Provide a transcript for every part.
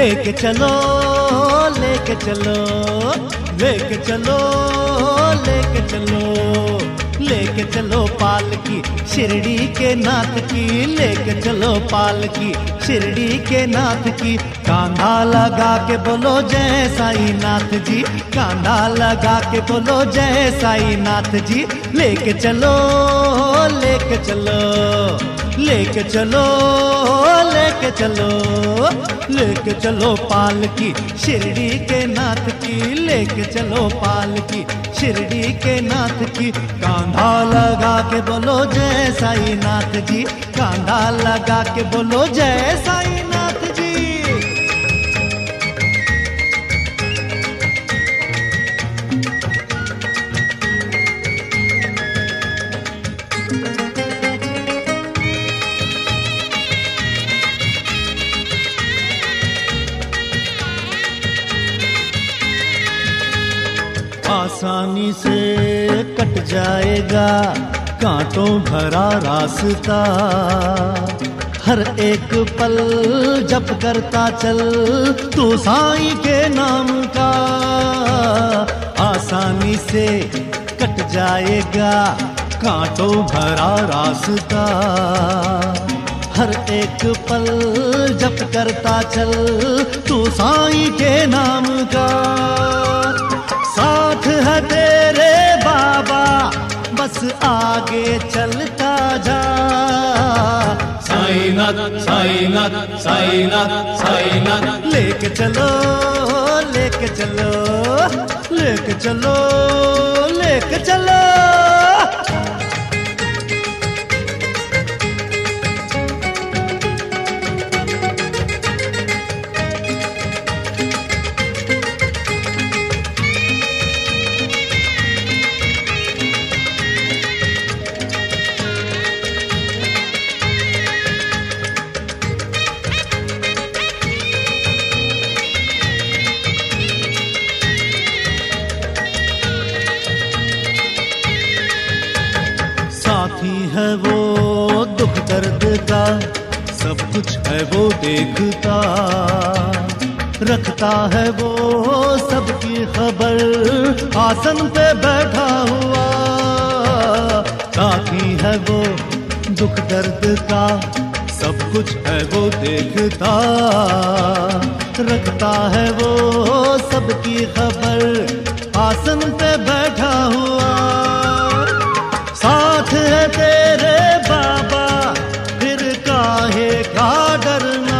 लेके चलो लेके चलो लेके चलो लेके चलो लेके चलो पालकी शिरडी के नाथ की, लेके चलो पालकी शिरडी के नाथ की। कांधा लगा के बोलो जय साईं नाथ जी, कांधा लगा के बोलो जय साईं नाथ जी। लेके चलो लेके चलो लेके चलो लेके चलो लेके चलो पालकी शिरडी के नाथ की, लेके चलो पालकी शिरडी के नाथ की। कांधा लगा के बोलो जय साईं नाथ जी, कांधा लगा के बोलो जय साईं नाथ जी। आसानी से कट जाएगा कांटों भरा रास्ता, हर एक पल जप करता चल तू साईं के नाम का। आसानी से कट जाएगा कांटों भरा रास्ता, हर एक पल जप करता चल तू साईं के नाम का। साथ है तेरे बाबा बस आगे चलता जा। साईनाथ साईनाथ साईनाथ साईनाथ लेके चलो लेके चलो लेके चलो लेके चलो। साथी है वो दुख दर्द का, सब कुछ है वो देखता, रखता है वो सबकी खबर आसन पे बैठा हुआ। साथी है वो दुख दर्द का, सब कुछ है वो देखता, रखता है वो सबकी खबर आसन पे बैठा हुआ। साथ है तेरे बाबा फिर काहे का डरना।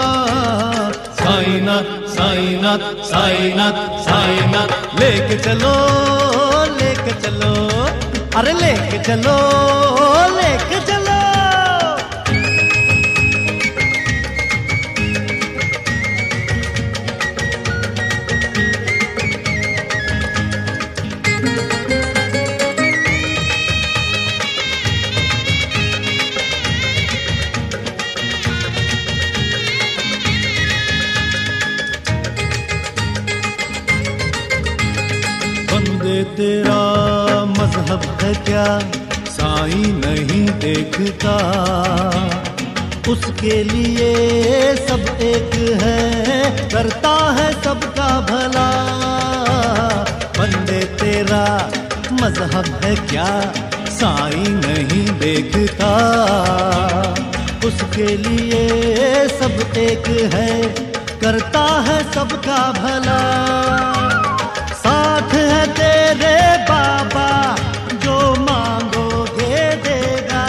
साईनाथ साईनाथ साईनाथ साईनाथ लेके चलो लेके चलो अरे लेके चलो लेके चलो। बंदे तेरा मजहब है क्या साईं नहीं देखता, उसके लिए सब एक है करता है सबका भला। बंदे तेरा मजहब है क्या साईं नहीं देखता, उसके लिए सब एक है करता है सबका भला। साथ है तेरे बाबा जो मांगोगे देगा।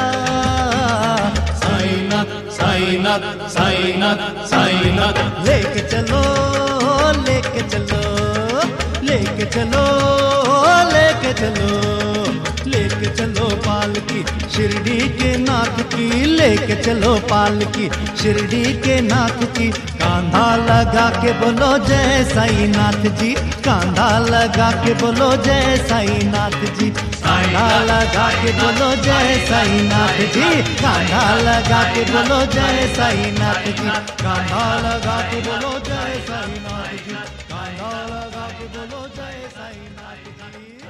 साईनाथ साईनाथ साईनाथ साईनाथ लेके चलो लेके चलो लेके चलो लेके चलो लेके चलो पालकी शिरडी के नाथ की, लेके चलो पालकी शिरडी के नाथ की। कांधा लगा के बोलो जय साईं नाथ जी, कांधा लगा के बोलो जय साईं नाथ जी। कांधा लगा के बोलो जय साईं नाथ जी, कांधा लगा के बोलो जय साईं नाथ जी। कांधा लगा के बोलो जय साईं नाथ जी, कांधा लगा के बोलो जय साईं नाथ जी।